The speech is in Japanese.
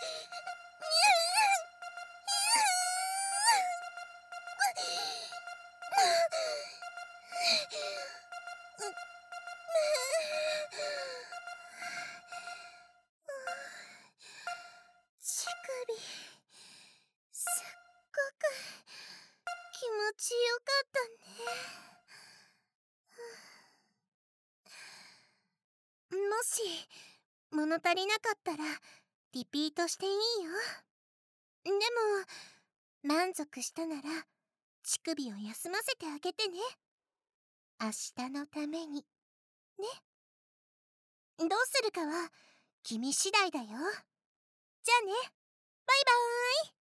乳首すっごく気持ちよかったね。もし物足りなかったらリピートしていいよ。でも満足したなら乳首を休ませてあげてね。明日のためにね。どうするかは君次第だよ。じゃあね。バイバーイ。